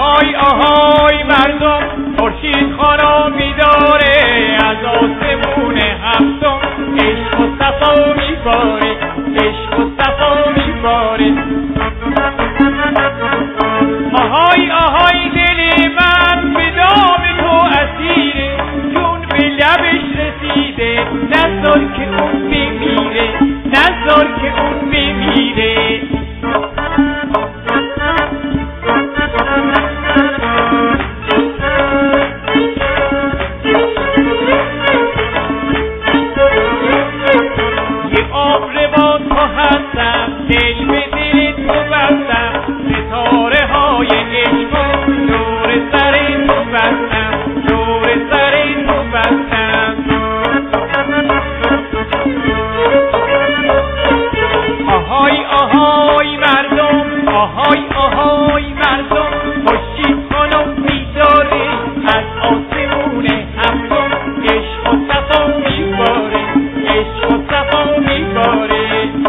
آهای آهای مردم، خورشید خانا بیداره، از آسمون هفتم عشق و صفا میباره، عشق و صفا میباره. آهای آهای دل من به دام تو اسیره، جون به لبش رسیده، نذار که اون بمیره، نذار که اون بمیره. یه آبره با تو هستم، دل به دل تو بستم، ستاره های عشق و دور سر تو بستم، دور سر تو بستم. آهای آهای مردم، آهای آهای مردم، خورشید خانم بیداره، از آسمون هفتم عشق و صفا میباره، عشق و صفا میباره.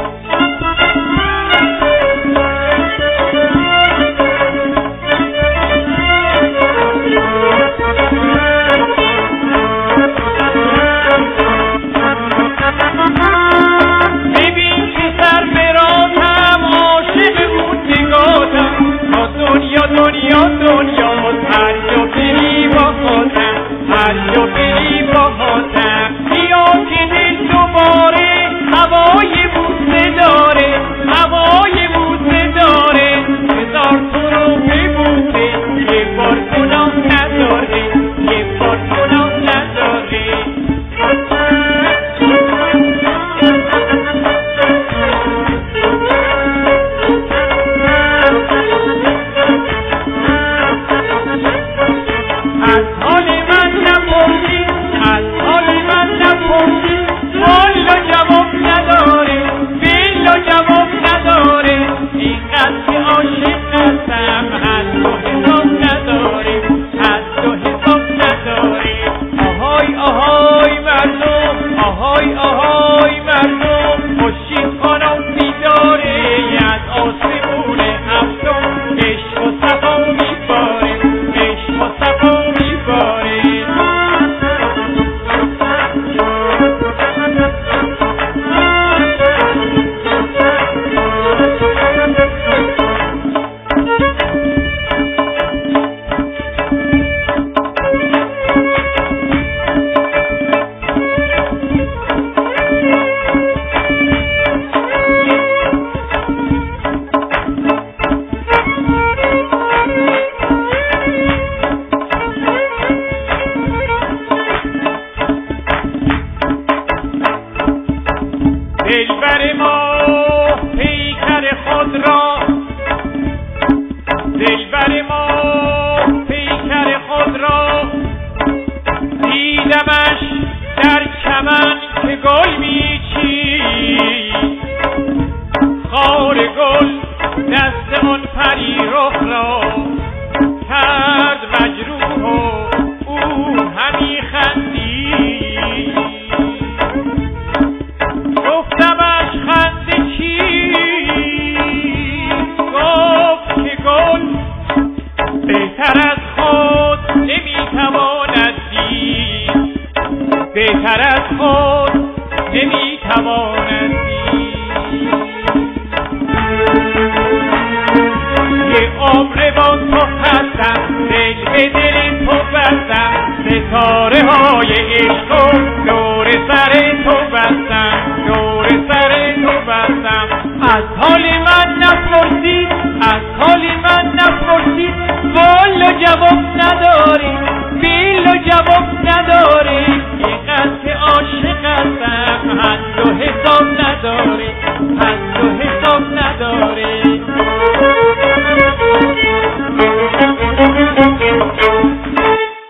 ببین که سر براتم عاشق اون نگاتم، تا دنیا دنیا دنیا هر جا بری باهاتم، هر جا بری باهاتم. بیا که دل دوباره هوای بوسه داره، هوای بوسه داره، بذار تو رو ببوسه، یه بار گناه نداره، یه بار گناه نداره. از حال من نپرسی، از حال من نپرسی، والا جواب نداره، بلا جواب نداره. اینقدر که عاشق هستم حد و حساب نداره، حد و حساب نداره. آهای آهای مردم، آهای آهای مردم، خورشید خانم بیداره، از آسمون هفتم عشق و صفا میباره، عشق و صفا میباره. دلبر ما پیکر خود را، دلبر ما پیکر خود را، دیدمش در چمن که گل میچید، خار گل دست آن پری رخ را کرد مجروح و او همی خندید. گفتمش خنده چیست؟ گفت که گل بهتر از خود نمیتواند دید، بهتر از خود نمیتواند دید. یه عمر با تو هستم، دل به دل تو بستم، ستاره های عشق و دور سر تو بستم، دور سر تو بستم. از حال من نپرسید، از حال من نپرسید، والا جواب نداری، بیلا جواب نداری. اینقدر که عاشق هستم حد و حساب نداری، حد و حساب نداری.